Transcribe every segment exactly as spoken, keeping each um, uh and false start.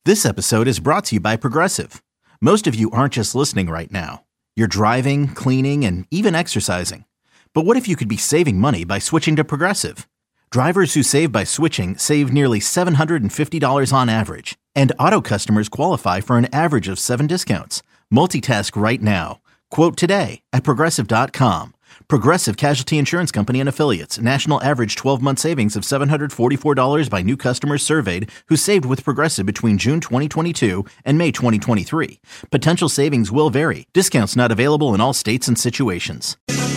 This episode is brought to you by Progressive. Most of you aren't just listening right now. You're driving, cleaning, and even exercising. But what if you could be saving money by switching to Progressive? Drivers who save by switching save nearly seven hundred fifty dollars on average. And auto customers qualify for an average of seven discounts. Multitask right now. Quote today at Progressive dot com. Progressive Casualty Insurance Company and Affiliates. National average twelve-month savings of seven hundred forty-four dollars by new customers surveyed who saved with Progressive between June twenty twenty-two and May twenty twenty-three. Potential savings will vary. Discounts not available in all states and situations.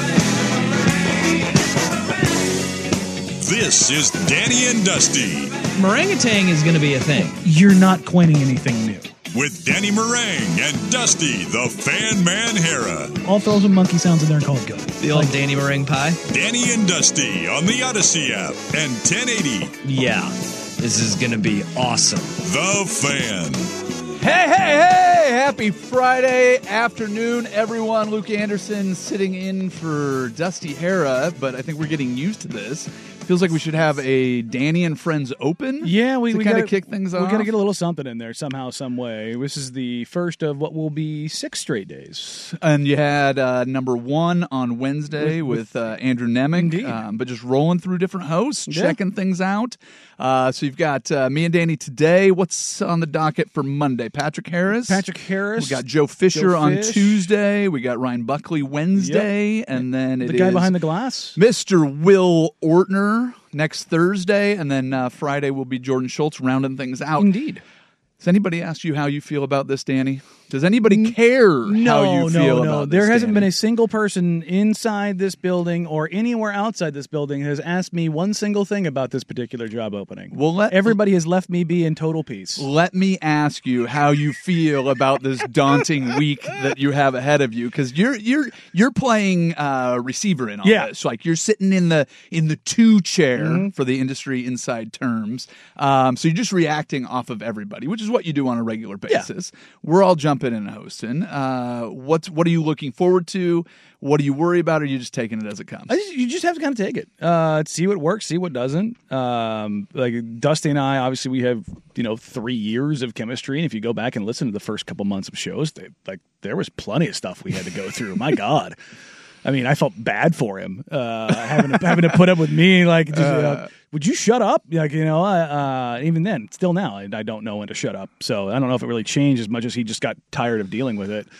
This is Danny and Dusty. Meringatang is going to be a thing. You're not coining anything new. With Danny Meringue and Dusty, the Fan Man Hera. I'll throw some monkey sounds in there and call it good. The old like, Danny Meringue pie. Danny and Dusty on the Odyssey app and ten eighty. Yeah, this is going to be awesome. The Fan. Hey, hey, hey! Happy Friday afternoon, everyone. Luke Anderson sitting in for Dusty Hera, but I think we're getting used to this. Feels like we should have a Danny and Friends Open. Yeah, we, to we kind gotta, of kick things we off. We got to get a little something in there somehow, some way. This is the first of what will be six straight days. And you had uh, number one on Wednesday with, with uh, Andrew Nemec. Indeed. Um, but just rolling through different hosts, yeah. checking things out. Uh, so you've got uh, me and Danny today. What's on the docket for Monday? Patrick Harris. Patrick Harris. We got Joe Fisher Joe on Fish. Tuesday. We got Ryan Buckley Wednesday. Yep. And then it the guy is behind the glass. Mister Will Ortner next Thursday, and then uh, Friday will be Jordan Schultz rounding things out. Indeed. Has anybody asked you how you feel about this, Danny? Does anybody care no, how you feel no, about no. this, There hasn't Danny? been a single person inside this building or anywhere outside this building has asked me one single thing about this particular job opening. Well, let, Everybody has left me be in total peace. Let me ask you how you feel about this daunting week that you have ahead of you, because you're you're you're playing uh, receiver in all yeah. this. Like you're sitting in the in the two chair mm-hmm. for the industry inside terms. Um, so you're just reacting off of everybody, which is what you do on a regular basis. Yeah. We're all jumping in and hosting. Uh, what's what are you looking forward to? What do you worry about? Or are you just taking it as it comes? I just, you just have to kind of take it, uh, see what works, see what doesn't. Um, like Dusty and I, obviously, we have you know three years of chemistry, and if you go back and listen to the first couple months of shows, they, like there was plenty of stuff we had to go through. My God. I mean, I felt bad for him uh, having to, having to put up with me. Like, just, uh, uh, would you shut up? Like, you know, uh, even then, still now, I, I don't know when to shut up. So I don't know if it really changed as much as he just got tired of dealing with it.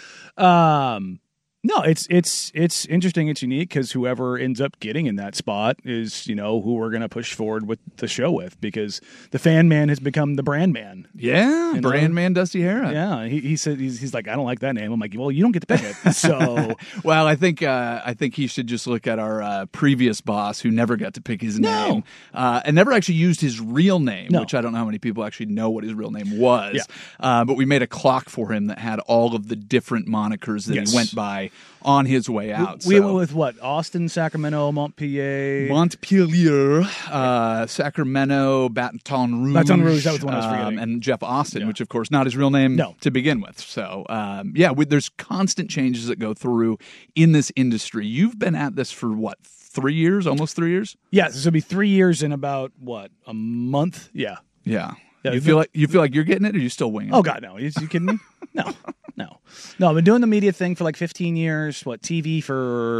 Um, no, it's it's it's interesting. It's unique because whoever ends up getting in that spot is, you know, who we're going to push forward with the show with, because the fan man has become the brand man. Yeah, you know? brand man Dusty Hera. Yeah, he, he said he's, he's like, I don't like that name. I'm like, well, you don't get to pick it. So, well, I think uh, I think he should just look at our uh, previous boss who never got to pick his no. name uh, and never actually used his real name, no. which I don't know how many people actually know what his real name was. Yeah. Uh, but we made a clock for him that had all of the different monikers that yes. he went by on his way out. We, so. we went with what? Austin, Sacramento, Montpelier. Montpelier, uh, Sacramento, Baton Rouge. Baton Rouge, that was the one I was forgetting. Um, and Jeff Austin, yeah. which, of course, not his real name no. to begin with. So, um, yeah, we, there's constant changes that go through in this industry. You've been at this for, what, three years? Almost three years? Yeah, this will be three years in about, what, a month? Yeah. Yeah. yeah you feel like you feel like you're getting it, or are you still winging it? Oh, God, no. Are you kidding me? No. No. No, I've been doing the media thing for like fifteen years, what, T V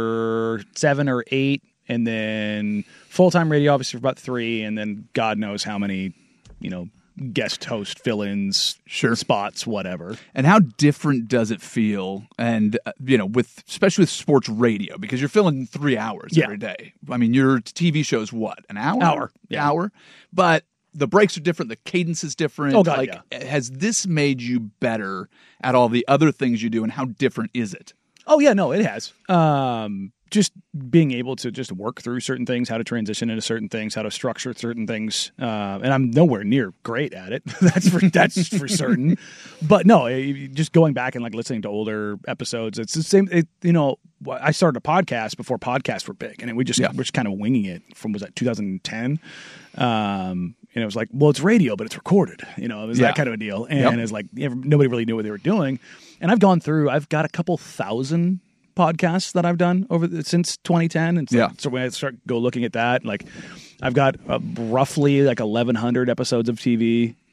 for seven or eight, and then full-time radio, obviously, for about three, and then God knows how many, you know, guest host fill-ins, sure. spots, whatever. And how different does it feel? And, uh, you know, with especially with sports radio, because you're filling three hours yeah. every day. I mean, your T V show's what, an hour? Hour. Yeah. Hour. But the breaks are different. The cadence is different. Oh, God, like, yeah. Has this made you better at all the other things you do, and how different is it? Oh, yeah, no, it has. Um, just being able to just work through certain things, how to transition into certain things, how to structure certain things. Uh, and I'm nowhere near great at it. that's for that's for certain. But no, just going back and like listening to older episodes, it's the same. It, you know, I started a podcast before podcasts were big, and we just yeah. we're just kind of winging it from was that two thousand ten. Um, and it was like, well, it's radio, but it's recorded. You know, it was yeah. that kind of a deal. And yep. it's like nobody really knew what they were doing. And I've gone through. I've got a couple thousand podcasts that I've done over the, since twenty ten, and so, yeah. so when I start go looking at that, like I've got uh, roughly like eleven hundred episodes of T V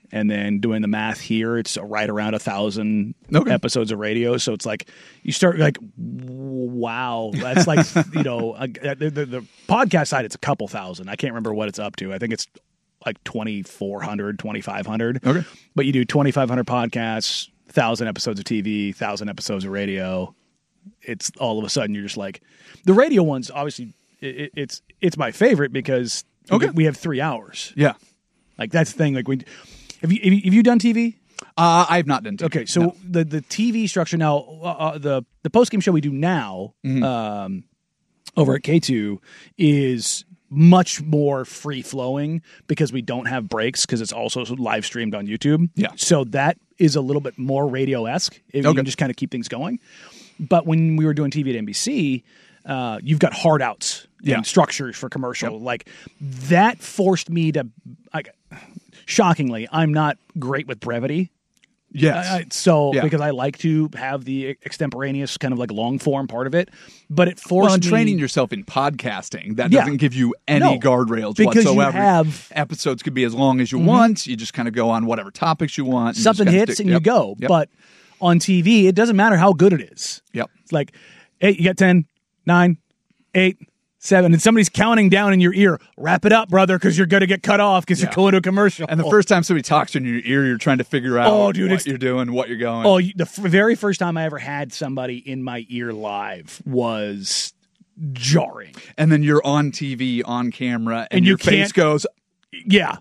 And then doing the math here, it's right around a thousand Okay. episodes of radio. So it's like you start like, wow, that's like you know a, the, the, the podcast side. It's a couple thousand. I can't remember what it's up to. I think it's like twenty-four hundred, twenty-five hundred. Okay. But you do twenty-five hundred podcasts, thousand episodes of T V, thousand episodes of radio. It's all of a sudden you're just like the radio ones. Obviously, it, it's it's my favorite because Okay. we have three hours. Yeah. Like that's the thing. Like we. Have you, have you have you done T V? Uh, I have not done T V. Okay, so no. the the T V structure now, uh, the the post game show we do now Mm-hmm. um, over at K two is much more free flowing because we don't have breaks because it's also live streamed on YouTube. Yeah. so that is a little bit more radio esque. You Okay. can just kind of keep things going. But when we were doing T V at N B C, uh, you've got hard outs Yeah. and structures for commercial. Like that forced me to like. Shockingly, I'm not great with brevity. Yes. I, so Yeah. because I like to have the extemporaneous kind of like long form part of it, but it forced well, and me training yourself in podcasting, that Yeah. doesn't give you any No, guardrails because you whatsoever. have- Episodes could be as long as you want. You just kind of go on whatever topics you want. and you just something kinda hits stick- and yep. you go. Yep. But on T V, it doesn't matter how good it is. Yep. It's like, hey, you got ten, nine, eight, seven, and somebody's counting down in your ear. Wrap it up, brother, because you're going to get cut off because Yeah. you're going to a commercial. And the first time somebody talks in your ear, you're trying to figure out Oh, dude, what it's- you're doing, what you're going. Oh, you- the f- very first time I ever had somebody in my ear live was jarring. And then you're on T V, on camera, and, And you your face can't- goes, Yeah.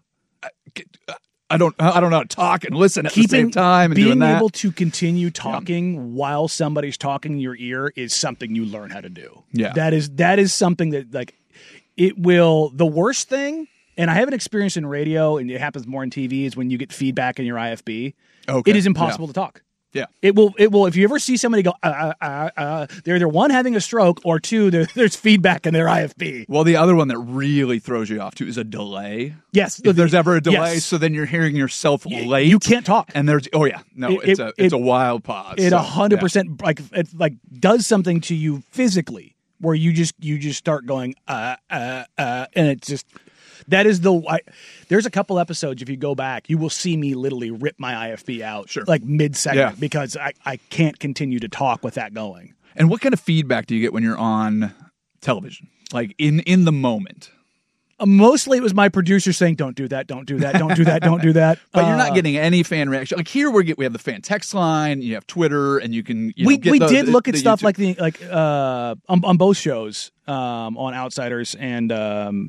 I don't I don't know how to talk and listen at the same time and being doing that. able to continue talking while somebody's talking in your ear is something you learn how to do. Yeah. That is that is something that like it will the worst thing, and I have an experience in radio and it happens more in T V, is when you get feedback in your I F B. Okay. It is impossible to talk. Yeah. It will. It will. If you ever see somebody go, uh, uh, uh, uh, they're either one having a stroke or two, there, there's feedback in their I F B. Well, the other one that really throws you off too is a delay. Yes, If there's ever a delay, yes. so then you're hearing yourself Y- late. you can't talk. And there's oh yeah, no, It- it's it- a it's it- a wild pause. It so, a hundred yeah. percent like it like does something to you physically where you just you just start going uh uh uh and it's just that is the I, there's a couple episodes if you go back you will see me literally rip my I F B out Sure. like mid segment Yeah. because I I can't continue to talk with that going. And what kind of feedback do you get when you're on television, like in in the moment? Uh, mostly it was my producer saying don't do that, don't do that, don't do that, don't do that. But you're not Uh, getting any fan reaction. Like here, we get we have the fan text line. You have Twitter, and you can. You we know, get we the- did the- look at the stuff YouTube- like the like uh on, on both shows um on Outsiders and um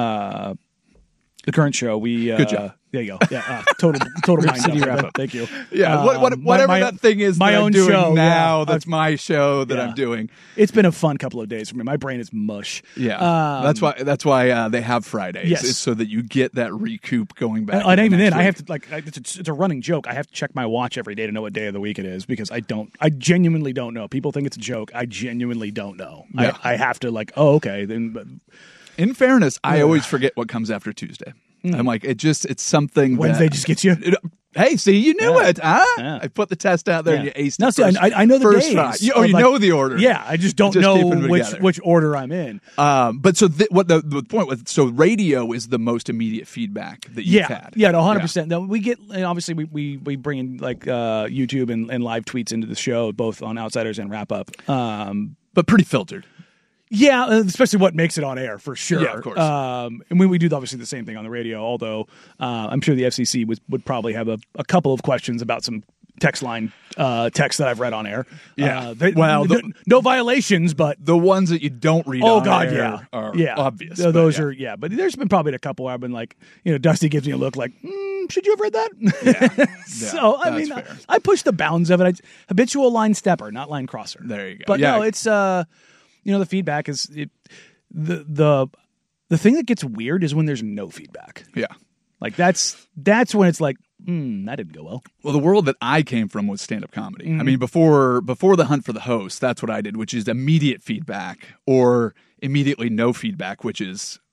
uh the current show. We uh, Good job. There you go. Yeah, uh, total total mind City dump. wrap up. Thank you. Yeah, what, what, Um, my- whatever my- that thing is my that own I'm doing show, now, yeah. that's my show that Yeah. I'm doing. It's been a fun couple of days for me. My brain is mush. Yeah, Um, that's why that's why uh, they have Fridays. Yes. is so that you get that recoup going back. And, and into even next then, I week. have to like I- it's a, it's a running joke. I have to check my watch every day to know what day of the week it is because I don't. I genuinely don't know. People think it's a joke. I genuinely don't know. Yeah. I, I have to like. Oh, okay. Then but In fairness, I always forget what comes after Tuesday. I'm like, it just it's something. Mm. Wednesday that, just gets you. It- hey, see, you knew Yeah. it, huh? Yeah. I put the test out there and you Yeah. aced No, it see, first, I, I know the first days. try. You- oh, of, you like- know the order. Yeah, I just don't Just know keeping them which together. which order I'm in. Um, but so th- what the, the point was, so radio is the most immediate feedback that you've Yeah, had. yeah, no, one hundred percent. No, we get and obviously we, we we bring in like uh, YouTube and, and live tweets into the show, both on Outsiders and Wrap Up. Um, But pretty filtered. yeah, uh, especially what makes it on air for sure. Yeah, of course. Um, and we, we do obviously the same thing on the radio. Although uh, I'm sure the F C C would would probably have a, a couple of questions about some text line uh, text that I've read on air. Yeah. uh, they, Well, no, the- no violations, but The ones that you don't read oh on god, air yeah, are yeah, obvious. Th- but those yeah. are yeah. But there's been probably a couple where I've been like, you know, Dusty gives me a look like, mm, should you have read that? Yeah. so I that's mean, I, fair. I push the bounds of it. I, habitual line stepper, not line crosser. There you go. But Yeah. no, it's uh, you know, the feedback is it, the the the thing that gets weird is when there's no feedback. Yeah. Like that's that's when it's like, hmm, that didn't go well. Well, the world that I came from was stand-up comedy. Mm-hmm. I mean, before before the hunt for the host, that's what I did, which is immediate feedback or immediately no feedback, which is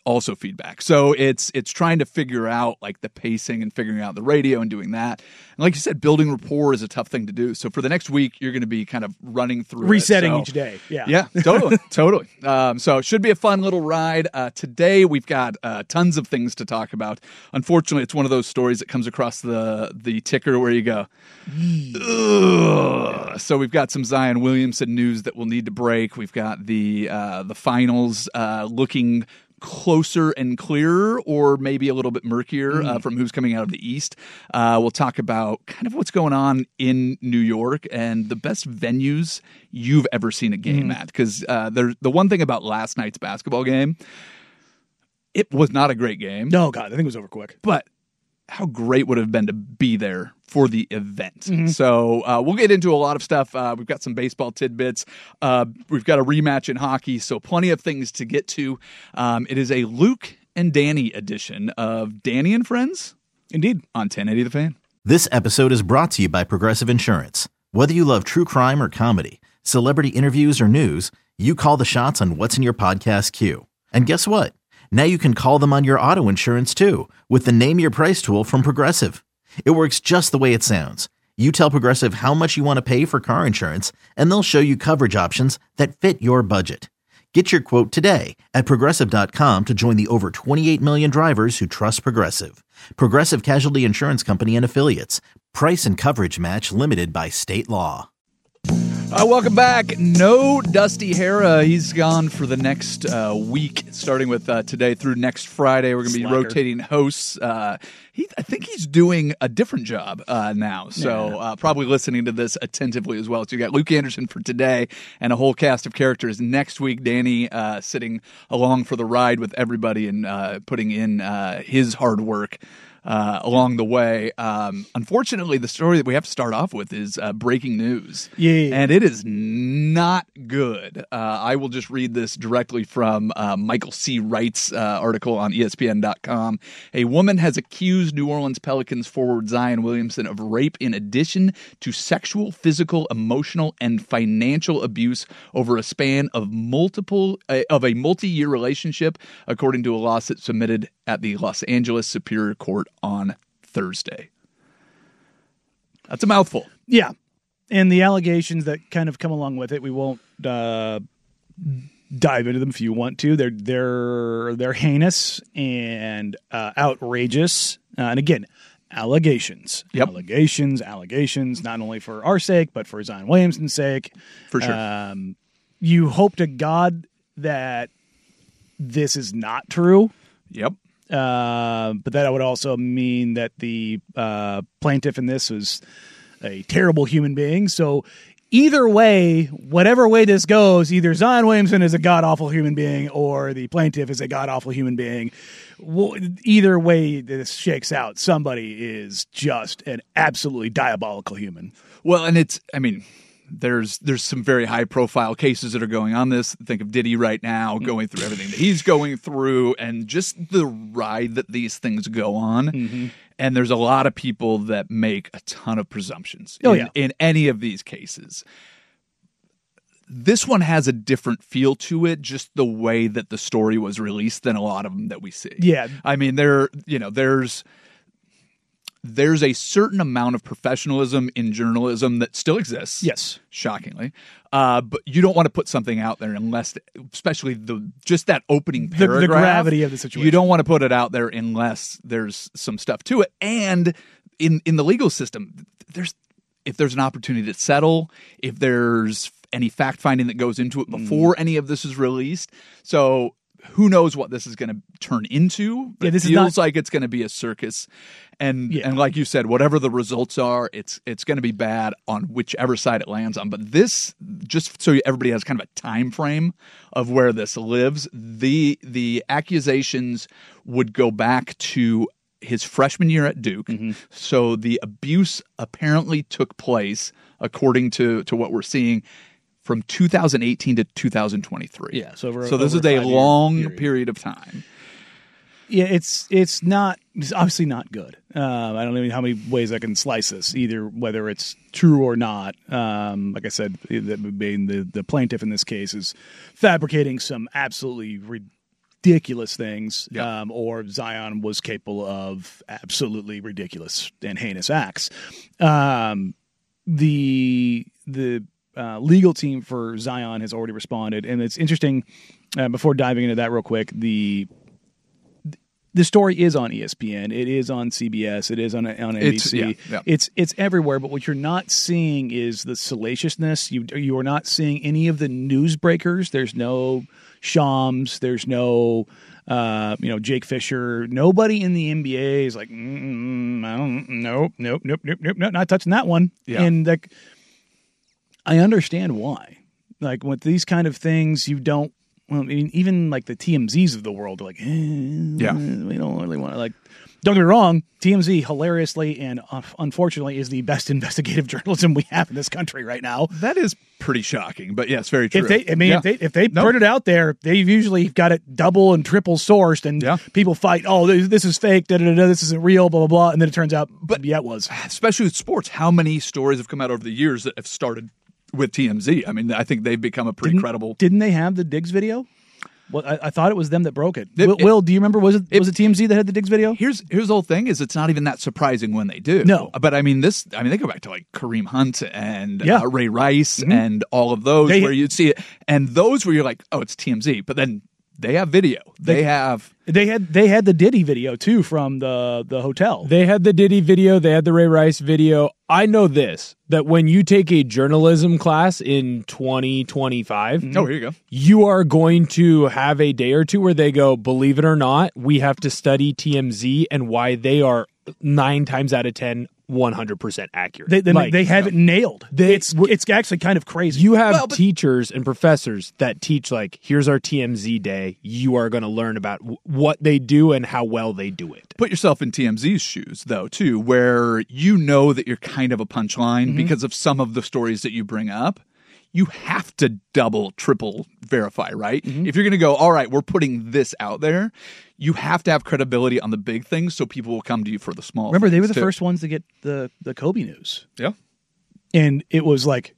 also feedback. So it's it's trying to figure out like the pacing and figuring out the radio and doing that. And like you said, building rapport is a tough thing to do. So for the next week, you're going to be kind of running through resetting it. So, each day. Yeah, yeah, totally, totally. Um, so it should be a fun little ride. Uh, today we've got uh, tons of things to talk about. Unfortunately, it's one of those stories that comes across the the ticker where you go, ugh. So we've got some Zion Williamson news that we'll need to break. We've got the uh, the finals uh, looking closer and clearer, or maybe a little bit murkier mm. uh, from who's coming out of the East. Uh, we'll talk about kind of what's going on in New York and the best venues you've ever seen a game mm. at. Because uh, the one thing about last night's basketball game, it was not a great game. No, God, I think it was over quick. But how great would it have been to be there for the event. Mm-hmm. So uh, we'll get into a lot of stuff. Uh, we've got some baseball tidbits. Uh, we've got a rematch in hockey, so plenty of things to get to. Um, it is a Luke and Danny edition of Danny and Friends. Indeed. On ten eighty The Fan. This episode is brought to you by Progressive Insurance. Whether you love true crime or comedy, celebrity interviews or news, you call the shots on what's in your podcast queue. And guess what? Now you can call them on your auto insurance too with the Name Your Price tool from Progressive. It works just the way it sounds. You tell Progressive how much you want to pay for car insurance, and they'll show you coverage options that fit your budget. Get your quote today at Progressive dot com to join the over twenty-eight million drivers who trust Progressive. Progressive Casualty Insurance Company and Affiliates. Price and coverage match limited by state law. Uh, welcome back. No Dusty Hera. He's gone for the next uh, week, starting with uh, today through next Friday. We're going to be Slacker. rotating hosts. Uh, he, I think he's doing a different job uh, now, so Yeah. uh, probably listening to this attentively as well. So you got Luke Anderson for today and a whole cast of characters next week. Danny uh, sitting along for the ride with everybody and uh, putting in uh, his hard work Uh, along the way. Um, unfortunately, the story that we have to start off with is uh, breaking news. Yeah. And it is not good. Uh, I will just read this directly from uh, Michael C. Wright's uh, article on E S P N dot com. A woman has accused New Orleans Pelicans forward Zion Williamson of rape in addition to sexual, physical, emotional, and financial abuse over a span of multiple uh, of a multi-year relationship, according to a lawsuit submitted at the Los Angeles Superior Court on Thursday. That's a mouthful. Yeah. And the allegations that kind of come along with it, we won't uh, dive into them if you want to. They're they're they're heinous and uh, outrageous. Uh, and again, allegations. Yep. Allegations, allegations, not only for our sake, but for Zion Williamson's sake. For sure. Um, you hope to God that this is not true. Yep. Uh, but that would also mean that the uh, plaintiff in this was a terrible human being. So either way, whatever way this goes, either Zion Williamson is a god-awful human being or the plaintiff is a god-awful human being. Well, either way this shakes out, somebody is just an absolutely diabolical human. Well, and it's, I mean, there's there's some very high-profile cases that are going on this. Think of Diddy right now, going through everything that he's going through, and just the ride that these things go on. Mm-hmm. And there's a lot of people that make a ton of presumptions Oh, in, yeah. in any of these cases. This one has a different feel to it, just the way that the story was released than a lot of them that we see. Yeah. I mean, there, you know, there's there's a certain amount of professionalism in journalism that still exists. Yes. Shockingly. Uh, but you don't want to put something out there unless, especially the just that opening The, paragraph. the gravity of the situation. You don't want to put it out there unless there's some stuff to it. And in, in the legal system, there's if there's an opportunity to settle, if there's any fact finding that goes into it before mm. any of this is released. So who knows what this is going to turn into? Yeah, this it is feels not- like it's going to be a circus. And Yeah. and like you said, whatever the results are, it's it's going to be bad on whichever side it lands on. But this, just so everybody has kind of a time frame of where this lives, the the accusations would go back to his freshman year at Duke. Mm-hmm. So the abuse apparently took place, according to, to what we're seeing, from two thousand eighteen to two thousand twenty-three. Yeah, so over- so this over is a a five-year long period. period of time. Yeah, it's it's not it's obviously not good. Um, I don't know how many ways I can slice this, either whether it's true or not. Um, like I said, the, the the the plaintiff in this case is fabricating some absolutely ridiculous things, Yeah. um, or Zion was capable of absolutely ridiculous and heinous acts. Um, the the uh, legal team for Zion has already responded, and it's interesting. Uh, before diving into that real quick, the the story is on E S P N. It is on C B S. It is on on N B C. It's, yeah, yeah. It's it's everywhere. But what you're not seeing is the salaciousness. You you are not seeing any of the newsbreakers. There's no Shams. There's no uh, you know Jake Fisher. Nobody in the N B A is like, mm, I don't, nope, nope, nope, nope, nope, nope, not touching that one. Yeah. And like, I understand why. Like with these kind of things, you don't. Well, I mean, even like the T M Zs of the world are like, eh, Yeah. we don't really want to like. Don't get me wrong, T M Z hilariously and uh, unfortunately is the best investigative journalism we have in this country right now. That is pretty shocking, but yes, very true. If they, I mean, Yeah. if they if they No. put it out there, they've usually got it double and triple sourced, and Yeah. people fight. Oh, this, this is fake. Da, da, da, da, this isn't real. Blah blah blah. And then it turns out, But- yeah, it was. Especially with sports, how many stories have come out over the years that have started with T M Z? I mean, I think they've become a pretty Didn't- credible. Didn't they have the Diggs video? Well, I, I thought it was them that broke it. It- Will, it- Will, do you remember? Was it, it- was it T M Z that had the Diggs video? Here's here's the whole thing: is it's not even that surprising when they do. No. But I mean, this. I mean, they go back to like Kareem Hunt and Yeah. uh, Ray Rice Mhm. and all of those They- where you'd see it, and those where you're like, oh, it's T M Z. But then they have video. They, They- have. They had they had the Diddy video too from the the hotel. They had the Diddy video. They had the Ray Rice video. I know this, that when you take a journalism class in twenty twenty-five, Oh, here you go. you are going to have a day or two where they go, believe it or not, we have to study T M Z and why they are nine times out of ten, one hundred percent accurate. They they, Like, they have it nailed. They- it's it's actually kind of crazy. You have Well, but- teachers and professors that teach, like, here's our T M Z day. You are going to learn about w- what they do and how well they do it. Put yourself in T M Z's shoes, though, too, where you know that you're kind of a punchline Mm-hmm. because of some of the stories that you bring up. You have to double, triple verify, right? Mm-hmm. If you're going to go, all right, we're putting this out there, you have to have credibility on the big things so people will come to you for the small Remember, they were things, the too. first ones to get the the Kobe news, Yeah. and it was like,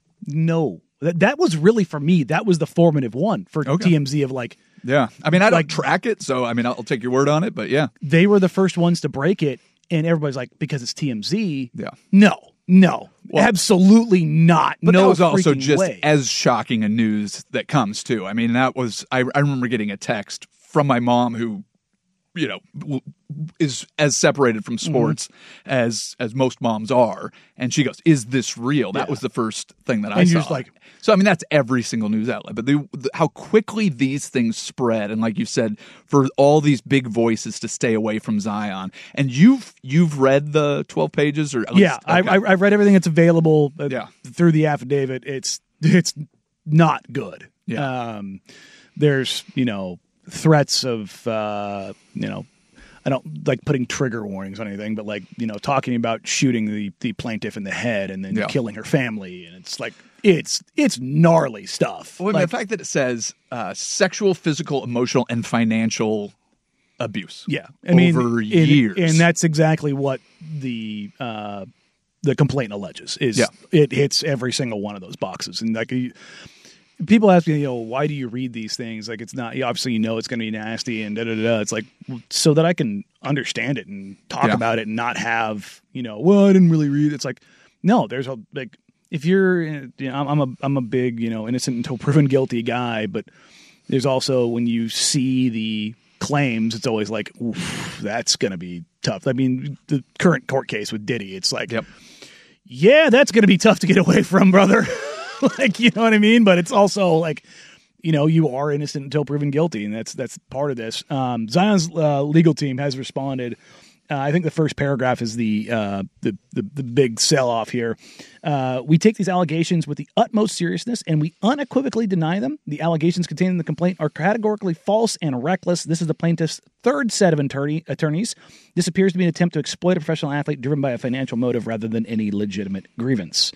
no, that that was really for me. That was the formative one for Okay. T M Z of like Yeah. I mean, I don't Like- track it, so I mean, I'll take your word on it, but yeah. they were the first ones to break it, and everybody's like, because it's T M Z. Yeah. No, no, Well- absolutely not. But no that was also freaking just way. as shocking a news that comes too. I mean, that was I, I remember getting a text from my mom who, you know, w- is as separated from sports as as most moms are, and she goes, "Is this real?" That Yeah. was the first thing that I And saw. you're just like- so I mean, that's every single news outlet. But the, the, how quickly these things spread, and like you said, for all these big voices to stay away from Zion, and you've you've read the twelve pages, or at yeah, least, I, okay. I I've read everything that's available uh, Yeah. through the affidavit. It's it's not good. Yeah. Um, there's you know threats of uh, you know. I don't like putting trigger warnings on anything, but like, you know, talking about shooting the, the plaintiff in the head and then Yeah. killing her family. And it's like, it's, it's gnarly stuff. Well, I mean, Like, the fact that it says uh, sexual, physical, emotional, and financial abuse. yeah. I mean, over and, years. and that's exactly what the, uh, the complaint alleges is Yeah. it hits every single one of those boxes. And like, you, people ask me, you know, why do you read these things? Like, it's not, obviously, you know, it's going to be nasty and da da da. It's like, so that I can understand it and talk Yeah. about it and not have, you know, well, I didn't really read it. It's like, no, there's a, like, if you're, you know, I'm, I'm a, I'm a big, you know, innocent until proven guilty guy, but there's also when you see the claims, it's always like, oof, that's going to be tough. I mean, the current court case with Diddy, it's like, Yep. yeah, that's going to be tough to get away from, brother. Like, you know what I mean? But it's also like, you know, you are innocent until proven guilty, and that's that's part of this. Um, Zion's uh, legal team has responded. Uh, I think the first paragraph is the uh, the, the the big sell off here. Uh, we take these allegations with the utmost seriousness, and we unequivocally deny them. The allegations contained in the complaint are categorically false and reckless. This is the plaintiff's third set of attorney, attorneys. This appears to be an attempt to exploit a professional athlete driven by a financial motive rather than any legitimate grievance.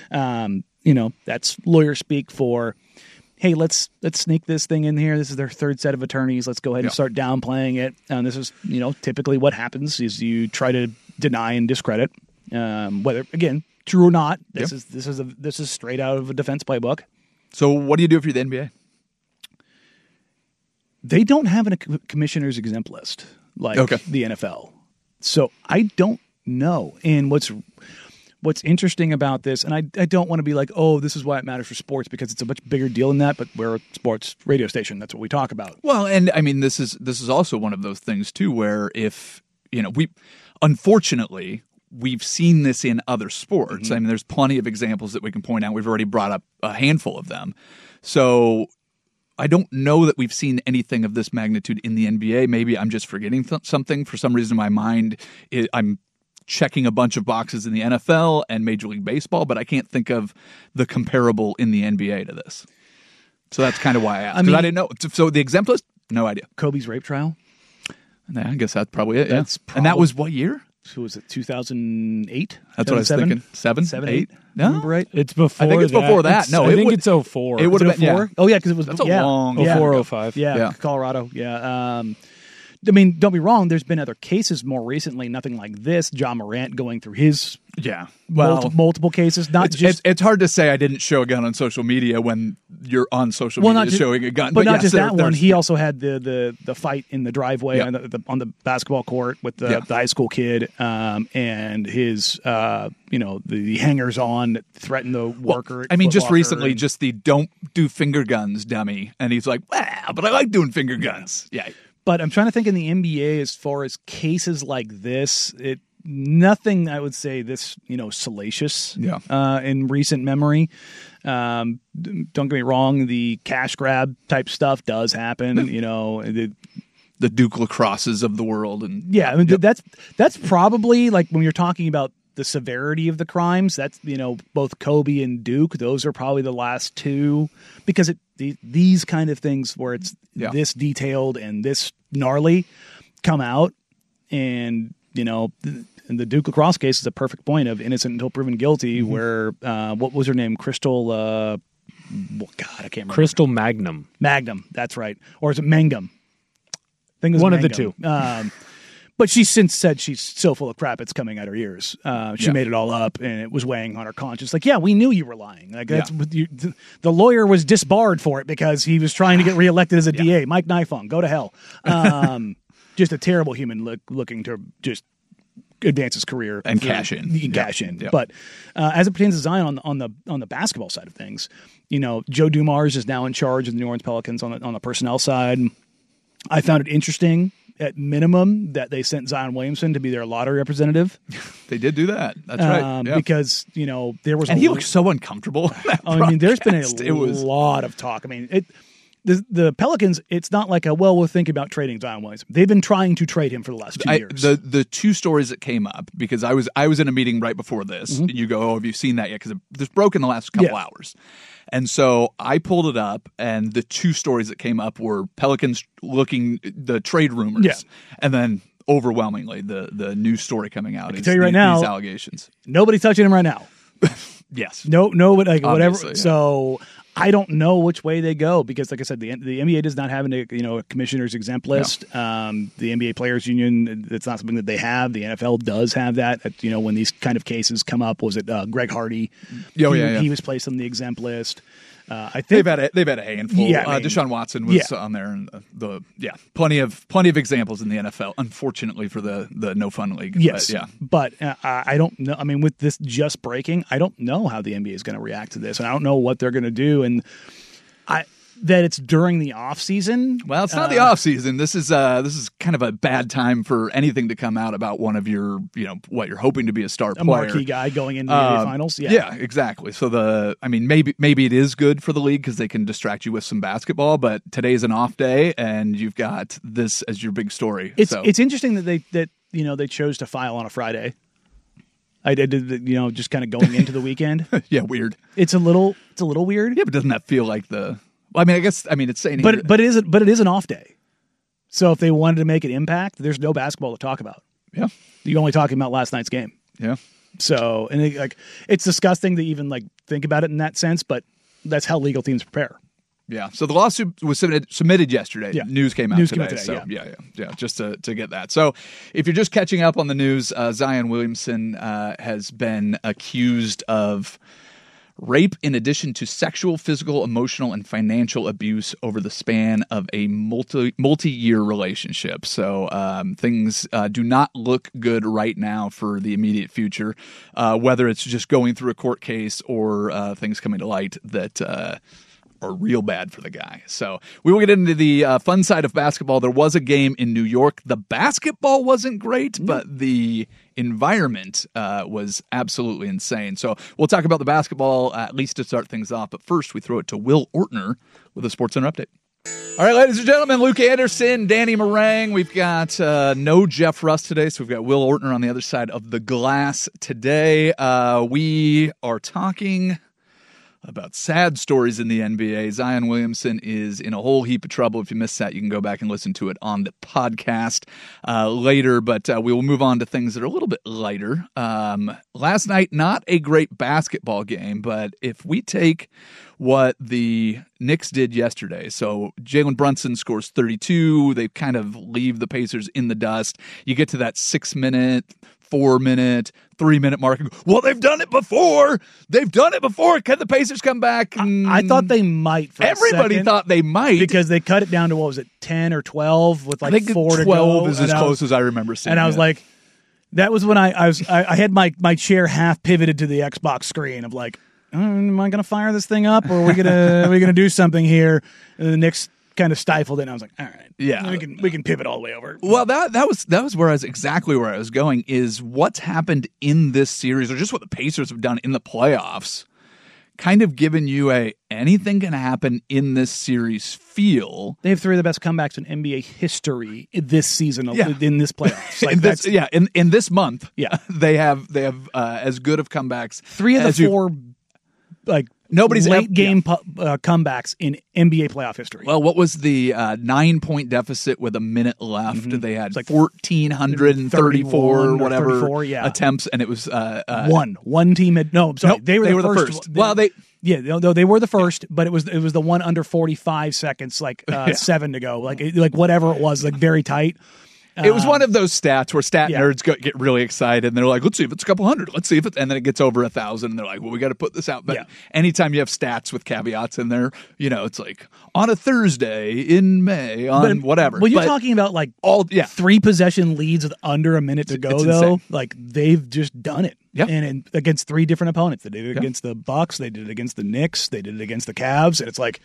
Um, you know, that's lawyer speak for, hey, let's let's sneak this thing in here. This is their third set of attorneys. Let's go ahead and Yeah. start downplaying it. And this is, you know, typically what happens is you try to deny and discredit, um, whether again true or not. This Yep. is this is a this is straight out of a defense playbook. So, what do you do if you're the N B A? they don't have a commissioner's exempt list like Okay. the N F L. So I don't know. And what's what's interesting about this, and I, I don't want to be like, oh, this is why it matters for sports, because it's a much bigger deal than that, but we're a sports radio station. That's what we talk about. Well, and I mean, this is this is also one of those things too, where if you know, we unfortunately we've seen this in other sports. Mm-hmm. I mean, there's plenty of examples that we can point out. We've already brought up a handful of them. So I don't know that we've seen anything of this magnitude in the N B A. Maybe I'm just forgetting th- something. For some reason in my mind, it, I'm checking a bunch of boxes in the N F L and Major League Baseball, but I can't think of the comparable in the N B A to this. So that's kind of why I asked. I Because mean- I didn't know. So the exempt list, no idea. Kobe's rape trial. Yeah, I guess that's probably it. Yeah. That's and that prob- was what year? So was it two thousand eight? That's what I was thinking. Seven? Seven, Eight? eight? No? Remember right? It's before. I think it's that. before that. It's- No, I it think would- it's oh four. it would have Was it been- yeah. four? Oh yeah, because it was That's a yeah. long yeah. time four ago. oh five. Yeah, Yeah. Colorado. Yeah. Um, I mean, don't be wrong. There's been other cases more recently. Nothing like this. John Morant going through his Yeah. Well, multi- multiple cases. Not it's, just it's, it's hard to say I didn't show a gun on social media when you're on social well, media not just, showing a gun. but, not yes, just there- that one. there's- He also had the the the fight in the driveway Yeah. on, the, the, on the basketball court with the, Yeah. the high school kid, um, and his uh, you know the, the hangers on that threatened the worker. at I mean, Foot just Locker recently, and- just the don't do finger guns dummy. And he's like, well, but I like doing finger guns. Yeah. But I'm trying to think in the N B A as far as cases like this, it nothing I would say this, you know, salacious Yeah. uh, in recent memory. Um, d- don't get me wrong, the cash grab type stuff does happen, you know. The, The Duke Lacrosses of the world. And yeah, I mean, th- that's that's probably like when you're talking about the severity of the crimes, that's, you know, both Kobe and Duke, those are probably the last two, because it the, these kind of things where it's Yeah. this detailed and this gnarly come out, and you know, th- and the Duke lacrosse case is a perfect point of innocent until proven guilty. Mm-hmm. Where uh, what was her name, Crystal? Uh, well, God, I can't remember. Crystal Magnum. Magnum, that's right, or is it Mangum? I think it was One of the Mangum. Um, but she's since said she's so full of crap it's coming out her ears. Uh, she Yeah. made it all up, and it was weighing on her conscience. Like, yeah, we knew you were lying. Like that's Yeah. what you, th- the lawyer was disbarred for it because he was trying to get reelected as a D A. Mike Nifong, go to hell. Um, just a terrible human look, looking to just advance his career And through- cash in. He can Yeah. cash in. Yeah. But uh, as it pertains to Zion on the on the on the basketball side of things, you know, Joe Dumars is now in charge of the New Orleans Pelicans on the on the personnel side. I found it interesting, at minimum, that they sent Zion Williamson to be their lottery representative. they did do that. That's right. Um, Yeah. Because, you know, there was and a he lo- looked so uncomfortable. in that I mean, there's been a broadcast. It was, lot of talk. I mean, it the the Pelicans, it's not like a, well, we'll think about trading Zion Williamson. They've been trying to trade him for the last two I, years. the the two stories that came up, because I was I was in a meeting right before this, and you go, oh, have you seen that yet? Because this broke in the last couple Mm-hmm. Yeah. hours, and so I pulled it up, and the two stories that came up were Pelicans looking the trade rumors, Yeah. and then overwhelmingly the the news story coming out. I can tell you right now- these allegations. Nobody's touching him right now. Yes, No, no, but like whatever. Obviously, yeah. So I don't know which way they go because, like I said, the the N B A does not have a you know a commissioner's exempt list. Um, the N B A Players Union, it's not something that they have. The N F L does have that. At, you know, when these kind of cases come up, was it uh, Greg Hardy? Oh, he, yeah, yeah. he was placed on the exempt list. Uh, I think They've had a, they've had a handful. Yeah, I uh, mean, Deshaun Watson was yeah. on there, and the, the yeah, plenty of plenty of examples in the N F L. Unfortunately for the the no fun league. yes, but, yeah. But uh, I I don't know. I mean, with this just breaking, I don't know how the N B A is going to react to this, and I don't know what they're going to do. And I that it's during the off season. Well, it's not the off season. This is uh this is kind of a bad time for anything to come out about one of your, you know, what you're hoping to be a star A player. marquee guy going into the N B A Um, finals. Yeah. yeah, exactly. So the, I mean, maybe maybe it is good for the league because they can distract you with some basketball. But today's an off day, and you've got this as your big story. It's so. it's interesting that they that you know they chose to file on a Friday. I did you know just kind of going into the weekend. yeah, weird. It's a little it's a little weird. Yeah, but doesn't that feel like the? Well, I mean, I guess I mean it's saying, here- But but it is but it is an off day. So if they wanted to make an impact, there's no basketball to talk about. yeah, You're only talking about last night's game. yeah. So and it, like it's disgusting to even like think about it in that sense, but that's how legal teams prepare. Yeah. So the lawsuit was submitted, submitted yesterday. Yeah. News came out News today. came out today, so yeah. yeah, yeah, yeah. Just to, to get that. So if you're just catching up on the news, uh, Zion Williamson uh, has been accused of Rape in addition to sexual, physical, emotional, and financial abuse over the span of a multi, multi-year relationship. So um, things uh, do not look good right now for the immediate future, uh, whether it's just going through a court case or uh, things coming to light that uh, are real bad for the guy. So we will get into the uh, fun side of basketball. There was a game in New York. The basketball wasn't great, mm-hmm. but the environment uh, was absolutely insane. So we'll talk about the basketball uh, at least to start things off. But first, we throw it to Will Ortner with a SportsCenter update. All right, ladies and gentlemen, Luke Anderson, Danny Marang. We've got uh, no Jeff Russ today, so we've got Will Ortner on the other side of the glass today. Uh, we are talking about sad stories in the N B A. Zion Williamson is in a whole heap of trouble. If you missed that, you can go back and listen to it on the podcast uh, later. But uh, we will move on to things that are a little bit lighter. Um, last night, not a great basketball game, but if we take what the Knicks did yesterday, so Jalen Brunson scores thirty-two. They kind of leave the Pacers in the dust. You get to that six-minute, four-minute, three-minute mark. Well, they've done it before. They've done it before. Can the Pacers come back? I, I thought they might. For Everybody a second, thought they might because they cut it down to what was it, ten or twelve with like I think four to go. twelve is as and I close was, as I remember seeing. And I was it. like, that was when I, I was I, I had my my chair half pivoted to the Xbox screen of like, oh, am I going to fire this thing up, or are we gonna are we gonna do something here? And the Knicks kind of stifled it, and I was like, all right, yeah, we can we can pivot all the way over. Well, that that was that was where I was exactly where I was going. Is what's happened in this series, or just what the Pacers have done in the playoffs, kind of given you a anything can happen in this series feel. They have three of the best comebacks in N B A history this season, yeah. in this playoffs. Like in this, yeah, in in this month, yeah, they have they have uh, as good of comebacks. Three of the four, like. Nobody's late ever, game yeah. pu- uh, comebacks in N B A playoff history. Well, what was the uh, nine-point deficit with a minute left? Mm-hmm. They had like fourteen thirty-four or whatever yeah. attempts, and it was uh, uh, one. One team had no. I'm sorry, nope, they were, they the, were first. the first. They, well, they yeah, no, they were the first, but it was it was the one under forty-five seconds, like uh, yeah. seven to go, like like whatever it was, like very tight. It was one of those stats where stat yeah. nerds go, get really excited, and they're like, let's see if it's a couple hundred. Let's see if it's, and then it gets over a thousand, and they're like, well, we got to put this out. But yeah. anytime you have stats with caveats in there, you know, it's like on a Thursday in May on but, whatever. Well, you're but talking about like all yeah. three possession leads with under a minute to go, it's though. Insane. Like they've just done it. Yeah. And in, against three different opponents. They did it yeah. against the Bucks, they did it against the Knicks, they did it against the Cavs, and it's like,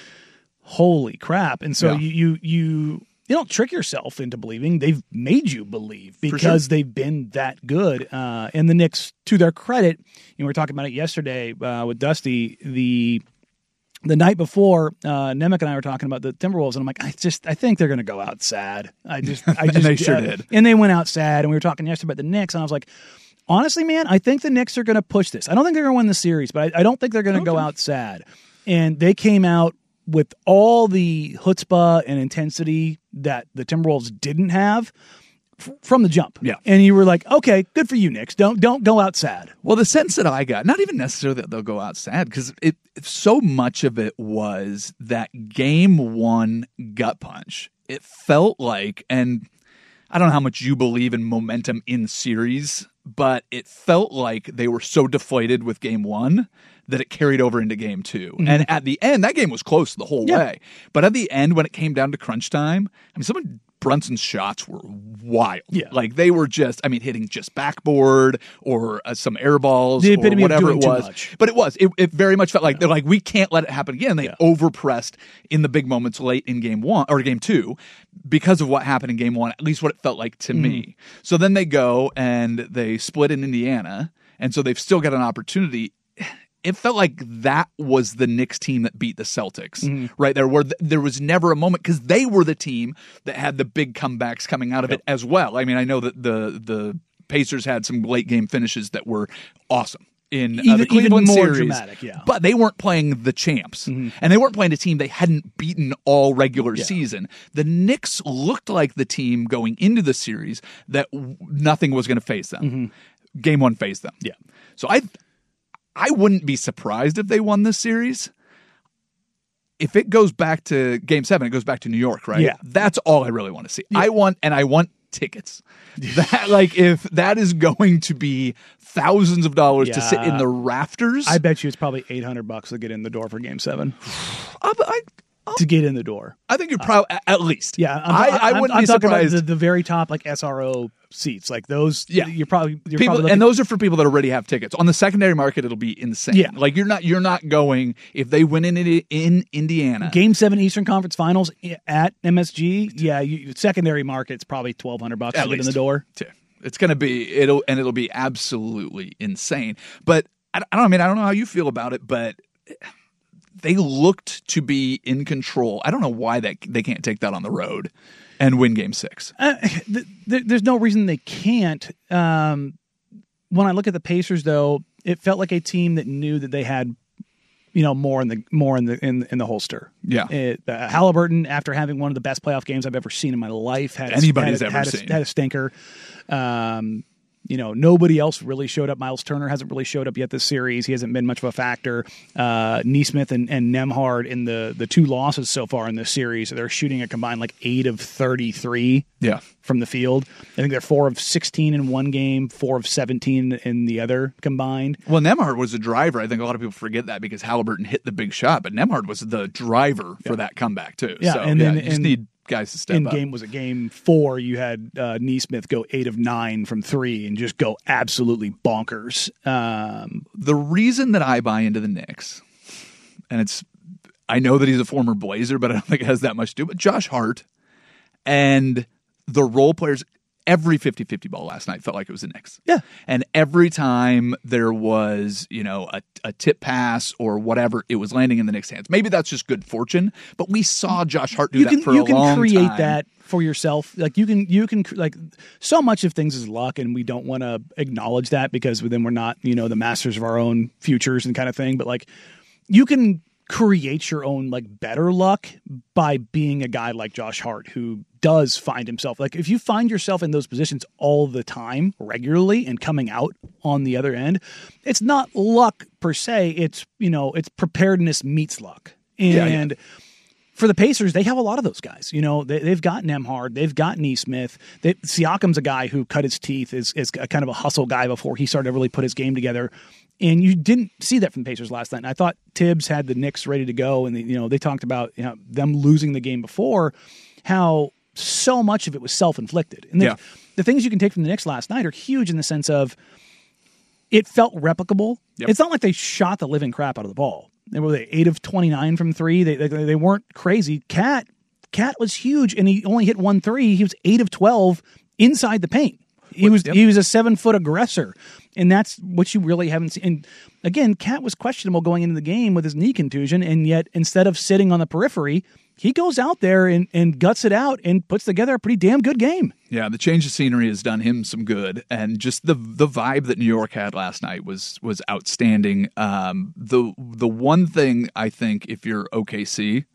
holy crap. And so yeah. you you you You don't trick yourself into believing. They've made you believe because sure. they've been that good. Uh, and the Knicks, to their credit, you know, we were talking about it yesterday uh, with Dusty. The the night before, uh, Nemec and I were talking about the Timberwolves, and I'm like, I just, I think they're going to go out sad. I just, I just, and they sure uh, did. And they went out sad. And we were talking yesterday about the Knicks, and I was like, honestly, man, I think the Knicks are going to push this. I don't think they're going to win the series, but I, I don't think they're going to okay. go out sad. And they came out with all the chutzpah and intensity that the Timberwolves didn't have f- from the jump. Yeah. And you were like, okay, good for you, Knicks. Don't don't go out sad. Well, the sense that I got, not even necessarily that they'll go out sad, because it so much of it was that game one gut punch. It felt like, and I don't know how much you believe in momentum in series, but it felt like they were so deflated with game one that it carried over into game two. Mm-hmm. And at the end, that game was close the whole yeah. way. But at the end, when it came down to crunch time, I mean, some of Brunson's shots were wild. Yeah. Like they were just, I mean, hitting just backboard or uh, some air balls The or epitome of whatever doing it too was. much. But it was. It, it very much felt like, they're like, we can't let it happen again. They Yeah. overpressed in the big moments late in game one or game two because of what happened in game one, at least what it felt like to Mm-hmm. me. So then they go and they split in Indiana. And so they've still got an opportunity. It felt like that was the Knicks team that beat the Celtics mm-hmm. right there, where th- there was never a moment, because they were the team that had the big comebacks coming out of yep. it as well. I mean, I know that the the Pacers had some late game finishes that were awesome in even, uh, the Cleveland even more series, dramatic, yeah. but they weren't playing the champs, mm-hmm. and they weren't playing a team they hadn't beaten all regular yeah. season. The Knicks looked like the team going into the series that w- nothing was going to face them. Mm-hmm. Game one faced them. Yeah. So I. I wouldn't be surprised if they won this series. If it goes back to game seven, it goes back to New York, right? Yeah. That's all I really want to see. Yeah. I want, and I want tickets. That like if that is going to be thousands of dollars to sit in Yeah. the rafters. I bet you it's probably eight hundred bucks to get in the door for Game Seven. I, I, To get in the door. I think you're probably at least. Yeah, I'm, I, I I'm- wouldn't I'm be talking surprised. about the, the very top, like S R O seats, like those. Yeah. you're probably you're people, probably looking, and those are for people that already have tickets. On the secondary market, it'll be insane. Yeah. Like you're not you're not going if they win in in Indiana. Game Seven Eastern Conference Finals at M S G. Yeah, you, secondary market's probably twelve hundred bucks At to get in least. the door. Too. It's going to be it'll and it'll be absolutely insane. But I, I don't I mean I don't know how you feel about it, but they looked to be in control. I don't know why that they can't take that on the road and win Game Six. Uh, th- th- there's no reason they can't. Um, when I look at the Pacers, though, it felt like a team that knew that they had, you know, more in the more in the in, in the holster. Yeah. It, uh, Halliburton, after having one of the best playoff games I've ever seen in my life, had a- Anybody's had a, ever had a, seen. had a stinker. Um, you know, nobody else really showed up. Miles Turner hasn't really showed up yet this series. He hasn't been much of a factor. Uh, Neesmith and, and Nemhard in the the two losses so far in this series, they're shooting a combined like eight of thirty-three. Yeah. From the field. I think they're four of sixteen in one game, four of seventeen in the other combined. Well, Nemhard was the driver. I think a lot of people forget that because Halliburton hit the big shot, but Nemhard was the driver for that comeback too. Yeah, so, and yeah, then you just in- need guys to step In up. game was a game four, you had uh, Neesmith go eight of nine from three and just go absolutely bonkers. Um, The reason that I buy into the Knicks, and it's, I know that he's a former Blazer, but I don't think it has that much to do. But Josh Hart and the role players, every fifty-fifty ball last night felt like it was the Knicks. Yeah. And every time there was, you know, a, a tip pass or whatever, it was landing in the Knicks' hands. Maybe that's just good fortune, but we saw Josh Hart do you that can for you a can long create time. that for yourself. Like you can you can like so much of things is luck, and we don't want to acknowledge that because then we're not, you know, the masters of our own futures and kind of thing. But like you can create your own like better luck by being a guy like Josh Hart who does find himself like if you find yourself in those positions all the time regularly and coming out on the other end, it's not luck per se, it's, you know, it's preparedness meets luck. And Yeah, yeah. for the Pacers, they have a lot of those guys. You know, they, they've got Nemhard, they've got Neesmith. They, Siakam's a guy who cut his teeth, is, is a kind of a hustle guy before he started to really put his game together. And you didn't see that from the Pacers last night. And I thought Tibbs had the Knicks ready to go, and they, you know they talked about, you know, them losing the game before, how so much of it was self-inflicted. And the, Yeah. the things you can take from the Knicks last night are huge in the sense of it felt replicable. Yep. It's not like they shot the living crap out of the ball. They were they eight of twenty-nine from three. They, they they weren't crazy. Cat Cat was huge, and he only hit one three. He was eight of twelve inside the paint. He was Yep. he was a seven foot aggressor, and that's what you really haven't seen. And again, Cat was questionable going into the game with his knee contusion, and yet instead of sitting on the periphery, he goes out there and, and guts it out and puts together a pretty damn good game. Yeah, the change of scenery has done him some good, and just the the vibe that New York had last night was was outstanding. Um, the the one thing I think, if you're O K C,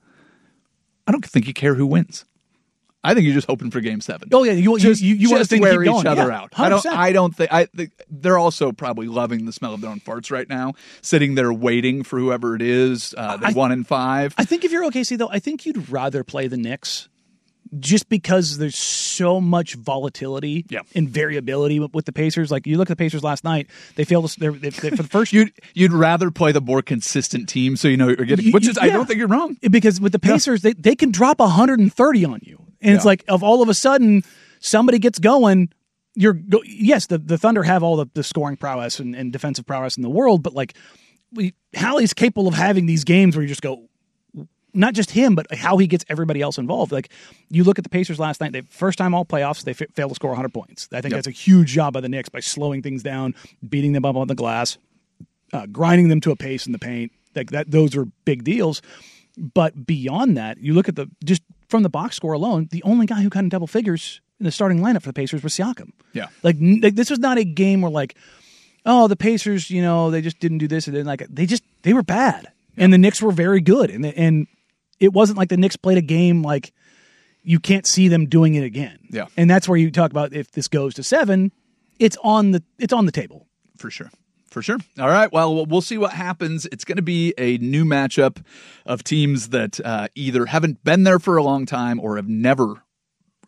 I don't think you care who wins. I think you're just hoping for Game Seven. Oh yeah, you you just, you, you want just to keep wear going. each other Yeah, out. I don't. one hundred percent. I don't think. I think they're also probably loving the smell of their own farts right now, sitting there waiting for whoever it is. Uh, they I- won in five. I think if you're O K C, though, I think you'd rather play the Knicks just because there's so much volatility Yeah. and variability with, with the Pacers. Like, you look at the Pacers last night, they failed to, they, they, they, for the first You'd you'd rather play the more consistent team, so you know what you're getting. You- Which you- is, I yeah. don't think you're wrong. because with the Pacers, they, they can drop one hundred thirty on you. And it's Yeah. like, of all of a sudden, somebody gets going. You're go- yes, the, the Thunder have all the, the scoring prowess and, and defensive prowess in the world, but like, we, Hallie's capable of having these games where you just go, not just him, but how he gets everybody else involved. Like, you look at the Pacers last night, they first time all playoffs, they f- failed to score one hundred points. I think Yep. that's a huge job by the Knicks by slowing things down, beating them up on the glass, uh, grinding them to a pace in the paint. Like that, those are big deals. But beyond that, you look at the just from the box score alone, the only guy who got in double figures in the starting lineup for the Pacers was Siakam. Yeah. Like, n- like this was not a game where like, oh, the Pacers, you know, they just didn't do this and then like they just they were bad, and the Knicks were very good, and and it wasn't like the Knicks played a game like you can't see them doing it again. Yeah. And that's where you talk about if this goes to seven, it's on the it's on the table. For sure. For sure. All right. Well, we'll see what happens. It's going to be a new matchup of teams that uh, either haven't been there for a long time or have never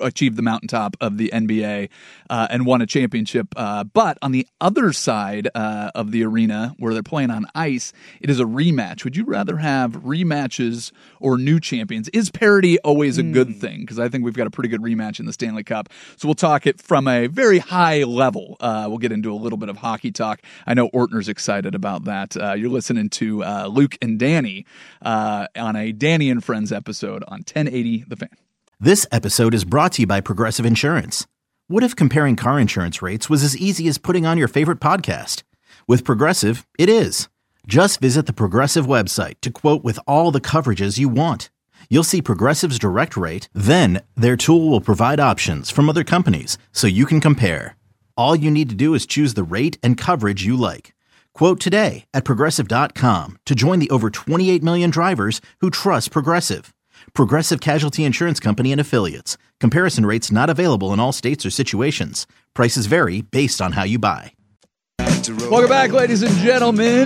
achieved the mountaintop of the N B A uh, and won a championship. Uh, but on the other side uh, of the arena where they're playing on ice, it is a rematch. Would you rather have rematches or new champions? Is parity always a good thing? Because I think we've got a pretty good rematch in the Stanley Cup. So we'll talk it from a very high level. Uh, we'll get into a little bit of hockey talk. I know Ortner's excited about that. Uh, you're listening to uh, Luke and Danny uh, on a Danny and Friends episode on ten eighty The Fan. This episode is brought to you by Progressive Insurance. What if comparing car insurance rates was as easy as putting on your favorite podcast? With Progressive, it is. Just visit the Progressive website to quote with all the coverages you want. You'll see Progressive's direct rate, then their tool will provide options from other companies so you can compare. All you need to do is choose the rate and coverage you like. Quote today at Progressive dot com to join the over twenty-eight million drivers who trust Progressive. Progressive Casualty Insurance Company and Affiliates. Comparison rates not available in all states or situations. Prices vary based on how you buy. Welcome back, ladies and gentlemen.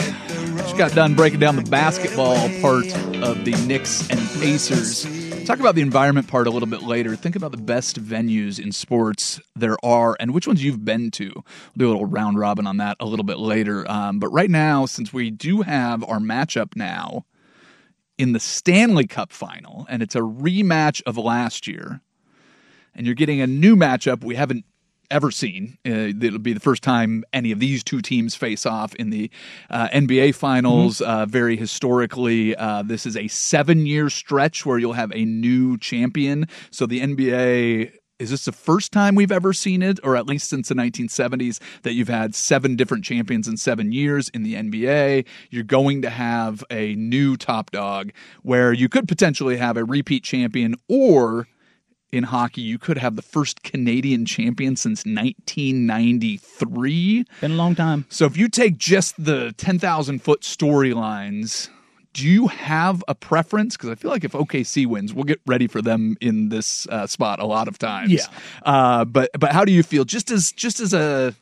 Just got done breaking down the basketball part of the Knicks and Pacers. Talk about the environment part a little bit later. Think about the best venues in sports there are and which ones you've been to. We'll do a little round robin on that a little bit later. Um, but right now, since we do have our matchup now in the Stanley Cup final, and it's a rematch of last year, and you're getting a new matchup we haven't ever seen. Uh, it'll be the first time any of these two teams face off in the uh, N B A Finals. Mm-hmm. Uh, very historically, uh, this is a seven-year stretch where you'll have a new champion. So the N B A... Is this the first time we've ever seen it, or at least since the nineteen seventies, that you've had seven different champions in seven years in the N B A? You're going to have a new top dog where you could potentially have a repeat champion, or in hockey, you could have the first Canadian champion since nineteen ninety-three. Been a long time. So if you take just the ten thousand foot storylines, do you have a preference? Because I feel like if O K C wins, we'll get ready for them in this uh, spot a lot of times. Yeah. Uh, but but how do you feel? Just as just as a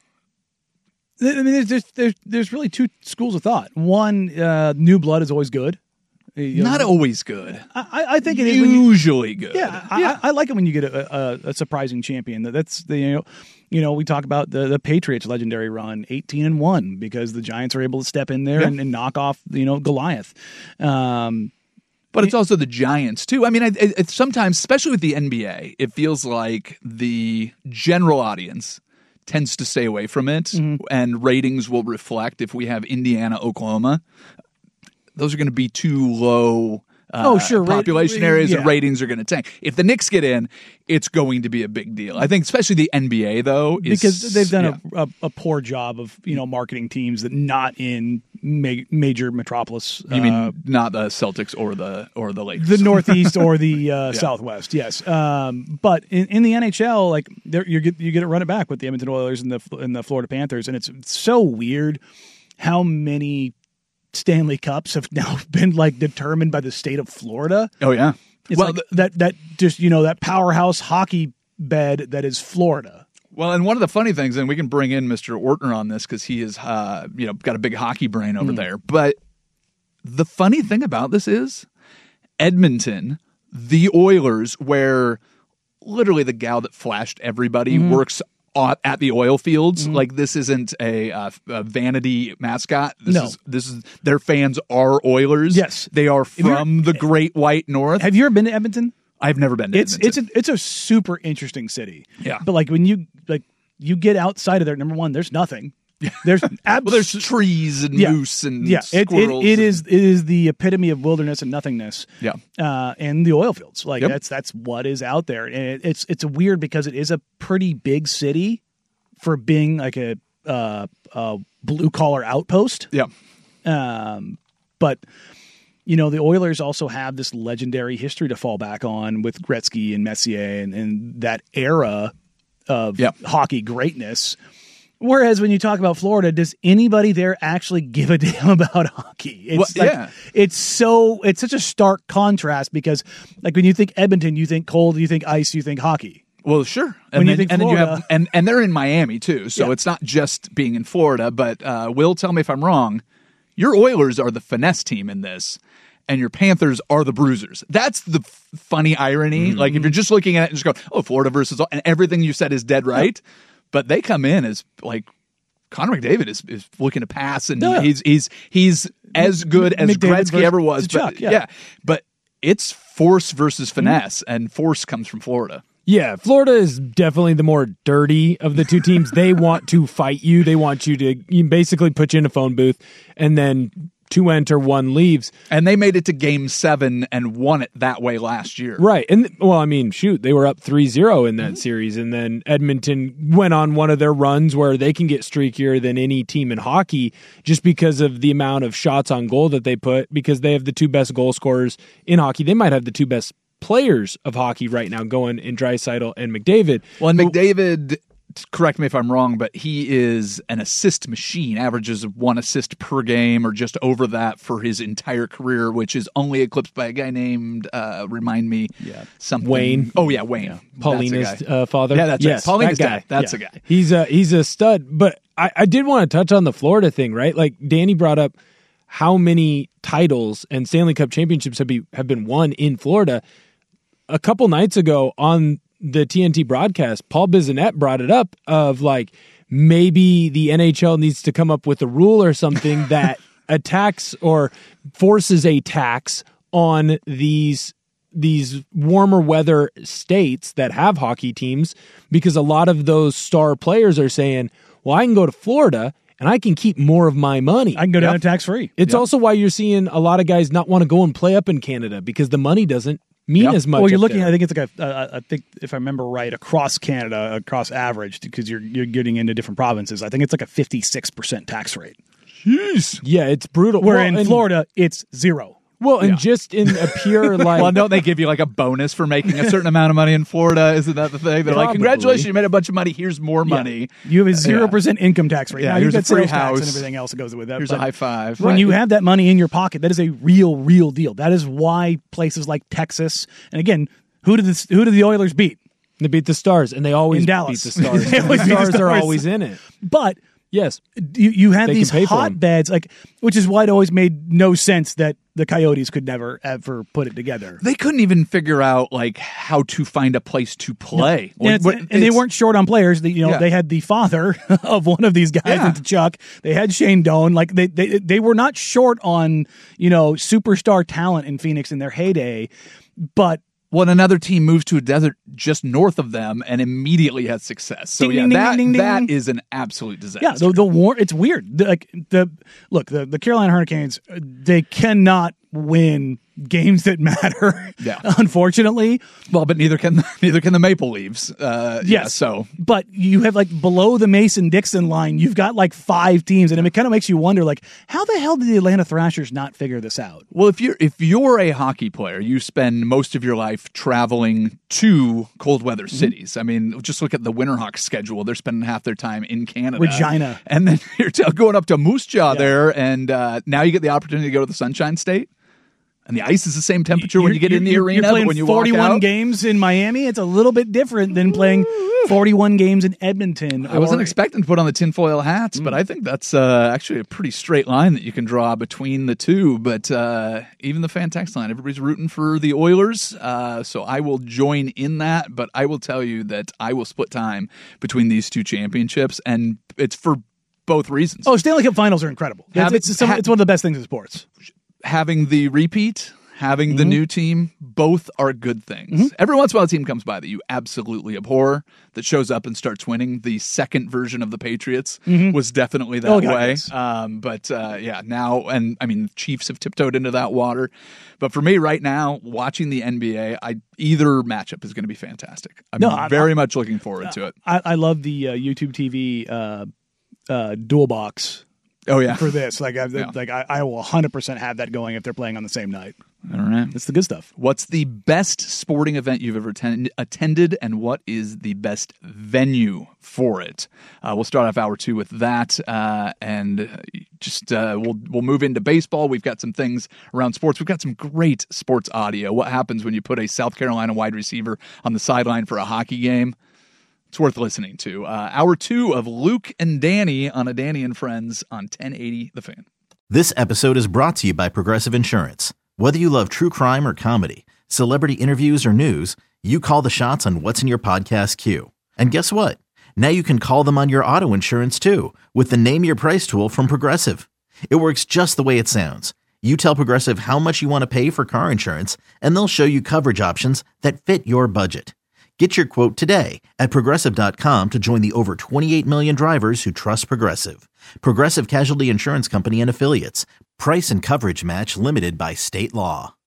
I mean, there's there's there's really two schools of thought. One, uh, new blood is always good. You not know, always good. I, I think it is when you, usually good. Yeah, yeah. I, I like it when you get a, a, a surprising champion. That's the you know, you know we talk about the, the Patriots' legendary run, eighteen and one, because the Giants are able to step in there yeah. and, and knock off you know Goliath. Um, But it's also the Giants, too. I mean, it, it, sometimes, especially with the N B A, it feels like the general audience tends to stay away from it, mm-hmm. and ratings will reflect. If we have Indiana, Oklahoma, those are going to be too low uh, oh, sure. population Ra- areas, yeah. and ratings are going to tank. If the Knicks get in, it's going to be a big deal. I think especially the N B A, though. Is, because they've done yeah. a, a, a poor job of you know marketing teams that not in ma- major metropolis. You mean uh, not the Celtics or the or the Lakers? The Northeast or the uh, yeah. Southwest, yes. Um, but in, in the N H L, like you get you get to run it back with the Edmonton Oilers and the and the Florida Panthers, and it's so weird how many Stanley Cups have now been like determined by the state of Florida. Oh yeah, it's well like the, that that just you know that powerhouse hockey bed that is Florida. Well, and one of the funny things, and we can bring in Mister Ortner on this because he is, uh, you know, got a big hockey brain over mm. there. But the funny thing about this is Edmonton, the Oilers, where literally the gal that flashed everybody mm. works at the oil fields. Mm-hmm. Like this isn't a, uh, a vanity mascot. This no. is this is their fans are Oilers. Yes, they are from the Great White North. Have you ever been to Edmonton? I've never been to it's, Edmonton. It's a, it's a super interesting city. Yeah. But like when you like you get outside of there, number one, there's nothing. There's abs- well, there's trees and yeah. moose and yeah. squirrels. It, it, it is it is the epitome of wilderness and nothingness. Yeah. Uh, and the oil fields. Like yep. that's that's what is out there. And it, it's it's weird because it is a pretty big city for being like a uh, uh, blue collar outpost. Yeah. Um, but you know, the Oilers also have this legendary history to fall back on with Gretzky and Messier and, and that era of yep. hockey greatness. Whereas when you talk about Florida, does anybody there actually give a damn about hockey? It's well, like, yeah. it's so it's such a stark contrast because like when you think Edmonton, you think cold, you think ice, you think hockey. Well, sure. When and you then, think and then you Florida, have and, and they're in Miami too, so yeah. it's not just being in Florida. But uh, Will, tell me if I'm wrong. Your Oilers are the finesse team in this, and your Panthers are the bruisers. That's the f- funny irony. Mm-hmm. Like if you're just looking at it and just going, oh, Florida versus all, and everything you said is dead right. Yeah. But they come in as like Connor McDavid is, is looking to pass, and yeah. he's he's he's as good as McDavid Gretzky ever was. But, Chuck, yeah. yeah, but it's force versus finesse, mm-hmm. and force comes from Florida. Yeah, Florida is definitely the more dirty of the two teams. They want to fight you. They want you to you basically put you in a phone booth, and then two enter, one leaves. And they made it to game seven and won it that way last year. Right. And, well, I mean, shoot, they were up three zero in that mm-hmm. series, and then Edmonton went on one of their runs where they can get streakier than any team in hockey just because of the amount of shots on goal that they put, because they have the two best goal scorers in hockey. They might have the two best players of hockey right now going in Draisaitl and McDavid. Well, and McDavid, correct me if I'm wrong, but he is an assist machine, averages one assist per game or just over that for his entire career, which is only eclipsed by a guy named, uh, remind me, yeah. something. Wayne. Oh, yeah, Wayne. Yeah. Paulina's uh, father. Yeah, that's yes, right. Paulina's that guy. dad. That's yeah. a guy. He's a, he's a stud. But I, I did want to touch on the Florida thing, right? Like Danny brought up how many titles and Stanley Cup championships have, be, have been won in Florida. A couple nights ago on the T N T broadcast, Paul Bissonnette brought it up of like maybe the N H L needs to come up with a rule or something that attacks or forces a tax on these these warmer weather states that have hockey teams, because a lot of those star players are saying, well, I can go to Florida and I can keep more of my money. I can go down yep. to tax free. It's yep. also why you're seeing a lot of guys not want to go and play up in Canada, because the money doesn't mean yep. as much. Well, you're looking. There. I think it's like a. Uh, I think if I remember right, across Canada, across average, because you're you're getting into different provinces. I think it's like a fifty-six percent tax rate. Jeez. Yeah, it's brutal. Where well, in and, Florida, it's zero. Well, and Yeah. just in a pure like. Well, don't they give you like a bonus for making a certain amount of money in Florida? Isn't that the thing? They're like, Probably. congratulations, you made a bunch of money. Here's more money. You have a zero Yeah. percent income tax rate. Yeah, now here's you a got free sales tax house. and everything else that goes with that. Here's but a high five. When Right. you have that money in your pocket, that is a real, real deal. That is why places like Texas, and again, who did the who did the Oilers beat? They beat the Stars, and they always In Dallas. beat the Stars. They the always beat the Stars are Stars. always in it. But Yes. you you have They these can pay for 'em. hotbeds, like, which is why it always made no sense that the Coyotes could never ever put it together. They couldn't even figure out like how to find a place to play. And, it's- What- and they it's- weren't short on players. They, you know, Yeah. they had the father of one of these guys, Yeah. into Chuck. They had Shane Doan. Like they, they, they were not short on, you know, superstar talent in Phoenix in their heyday, but when another team moves to a desert just north of them and immediately has success. So Ding, yeah, ding, ding, that ding, ding, that ding. is an absolute disaster. yeah, the the war. It's weird. The, like the look, the the Carolina Hurricanes, uh, they cannot win games that matter. Yeah. Unfortunately. Well, but neither can neither can the Maple Leafs. Uh, yeah, Yes. so But you have like below the Mason-Dixon line, you've got like five teams, and it kind of makes you wonder, like, how the hell did the Atlanta Thrashers not figure this out? well, if you're if you're a hockey player, you spend most of your life traveling to cold weather Mm-hmm. cities. I mean, just look at the Winterhawks schedule; they're spending half their time in Canada, Regina. and then you're t- going up to Moose Jaw there, and uh, now you get the opportunity to go to the Sunshine State. And the ice is the same temperature when you get in the You're- arena, You're playing but when you forty-one walk out. games in Miami. It's a little bit different than playing forty-one games in Edmonton. I wasn't or- expecting to put on the tinfoil hats, Mm. but I think that's uh, actually a pretty straight line that you can draw between the two. But uh, even the fan text line, everybody's rooting for the Oilers, uh, so I will join in that. But I will tell you that I will split time between these two championships, and it's for both reasons. Oh, Stanley Cup Finals are incredible. It's, Have it- it's, some, ha- it's one of the best things in sports. Having the repeat, having Mm-hmm. the new team, both are good things. Every once in a while, a team comes by that you absolutely abhor that shows up and starts winning. The second version of the Patriots was definitely that Oh, God, way. yes. Um, but uh, yeah, now, and I mean, the Chiefs have tiptoed into that water. But for me right now, watching the N B A, I either matchup is going to be fantastic. I'm No, I'm- very much looking forward to it. I, I love the uh, YouTube T V uh, uh, dual box Oh, yeah. for this. Like, I, Yeah. like I, I will one hundred percent have that going if they're playing on the same night. All right. It's the good stuff. What's the best sporting event you've ever atten- attended, and what is the best venue for it? Uh, we'll start off hour two with that, uh, and just uh, we'll we'll move into baseball. We've got some things around sports. We've got some great sports audio. What happens when you put a South Carolina wide receiver on the sideline for a hockey game? It's worth listening to. Uh, hour two of Luke and Danny on a Danny and Friends on ten eighty The Fan. This episode is brought to you by Progressive Insurance. Whether you love true crime or comedy, celebrity interviews or news, you call the shots on what's in your podcast queue. And guess what? Now you can call them on your auto insurance too with the Name Your Price tool from Progressive. It works just the way it sounds. You tell Progressive how much you want to pay for car insurance, and they'll show you coverage options that fit your budget. Get your quote today at Progressive dot com to join the over twenty-eight million drivers who trust Progressive. Progressive Casualty Insurance Company and Affiliates. Price and coverage match limited by state law.